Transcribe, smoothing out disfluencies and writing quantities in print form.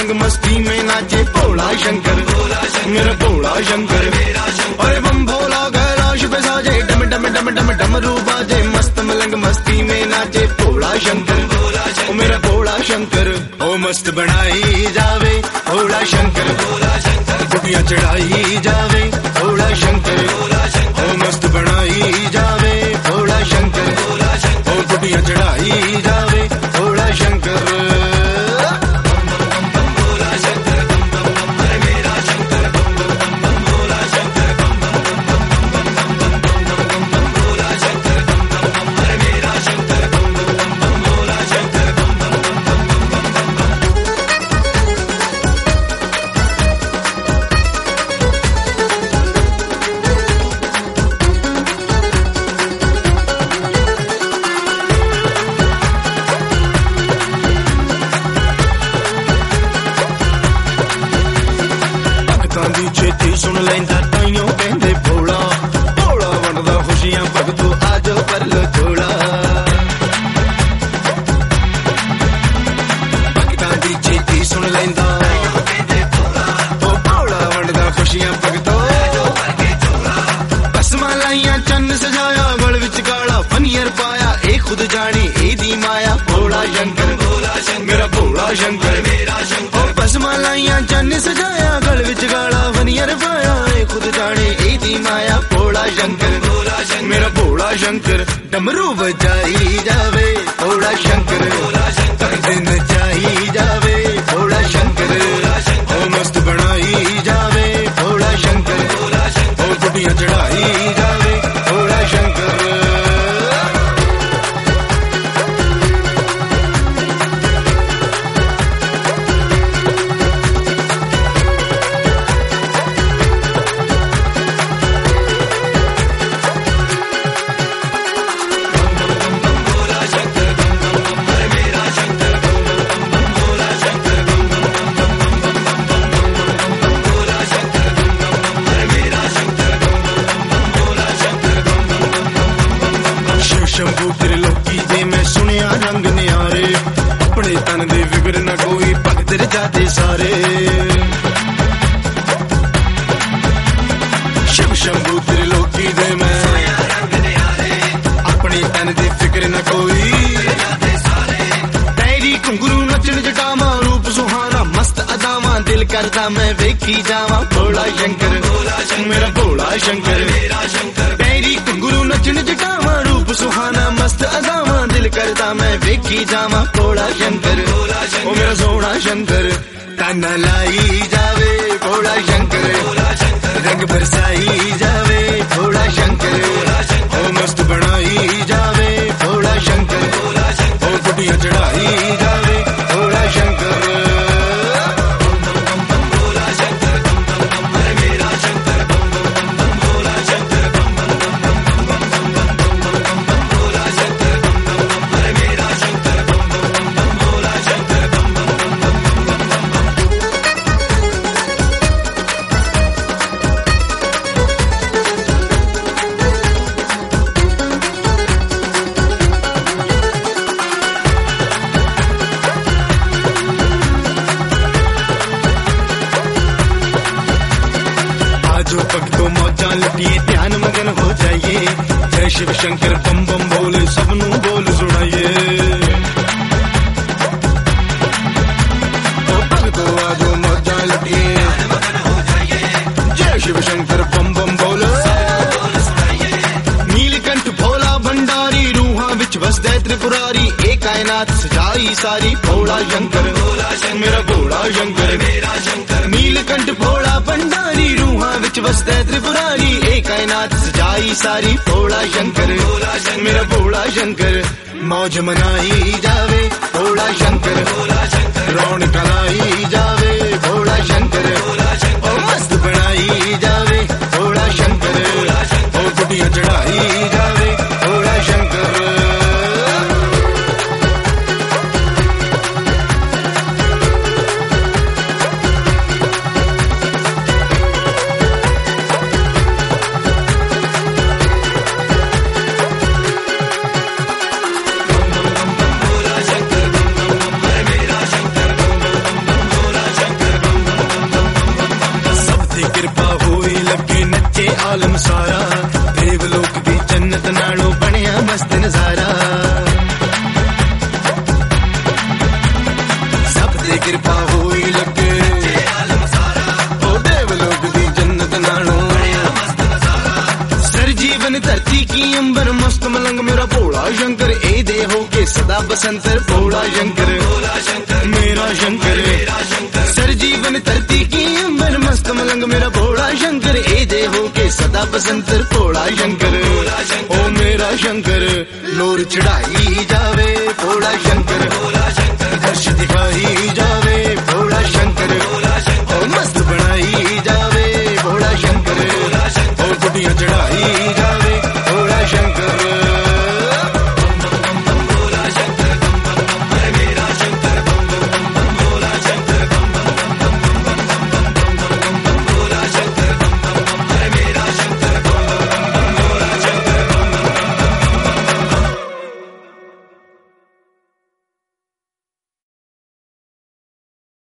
मलंग मस्ती में नाचे भोला शंकर, मेरा भोला शंकर। अरे बम भोला कैलाश पे साजे, डम डम डम डम डमरू बाजे, मस्त मलंग मस्ती में नाचे भोला शंकर, ओ मेरा भोला शंकर। ओ मस्त बनाई जावे भोला शंकर, गुटिया चढ़ाई जावे भोला शंकर, ओ मस्त बनाई जावे भोला शंकर, ओ गुटिया चढ़ाई जावे भोला शंकर। छेती सुन लेंदा ताइयों कहंदे भोला, भोला वंडदा खुशियां भगतू आजो कर लो झोला। भगतां दी छेती सुन लेंदा ओ भोला वंडदा खुशियां भगतू। कसमां लाइयां चन्न सजाया गल विच काला फनियर पाया, ए खुद जाने ए दी माया भोला शंकर, मेरा भोला शंकर। कसमां लाइयां चन्न सजाया गल विच काला फनियर पाया, ए खुद जाने ए दी माया भोला शंकर, मेरा भोला शंकर। डमरू बजाई जावे भोला शंकर, दिन नचाई जावे भोला शंकर, ओ मस्त बनाई जावे भोला शंकर, ओ गुटियां चढ़ाई जावे भोला शंकर। शंभू त्रिलोकी दे मैं सुनिया रंग न्यारे, अपने तन दे विगर न कोई भगत जाते सारे। शिव शंभू त्रिलोकी दे मैं अपने तन दे फिक्र न कोई, पैरी घुंगरू नचन जटावा रूप सुहाना मस्त अदावा, दिल करदा मैं वेखी जावा भोला शंकर, मेरा भोला शंकर। पैरी घुंगरू नचन जटावा रूप सुहाना मस्त अदावा, दिल करदा मैं वेखी जावा भोला शंकर, ओ मेरा सोना शंकर। ताना लाई जावे भोला शंकर, रंग बरसाई जावे भोला शंकर, ओ मस्त बनाई जावे भोला शंकर, ओ गुटियां चढ़ाई जावे भोला शंकर। जो भक्तों मौजा लुटिए ध्यान मगन हो जाइए, जय शिव शंकर बम बम बोले सबनू बोल सुनाइए। ओ भक्तों आजो मौजा लुटिए जय शिव शंकर बम बम बोले। नीलकंठ भोला भंडारी रूहां विच वसदे त्रिपुरारी, ए कायनात सजाई सारी भोला शंकर, मेरा भोला शंकर। नीलकंठ भोला भंडारी रूहां विच वसदे त्रिपुरारी, ए कायनात सजाई सारी भोला शंकर, मेरा भोला शंकर। मौज मनाई जावे भोला शंकर, रौनक लाई जावे भोला शंकर, ओ मस्त बनाई जावे भोला शंकर, ओ गुटियां चढ़ाई जावे भोला शंकर। सदा बसंतर भोला शंकर मेरा शंकर सरजीवन धरती की अंबर मस्त मलंग मेरा भोला शंकर ए जय हो के सदा बसंतर भोला शंकर ओ मेरा शंकर लोर चढ़ाई जावे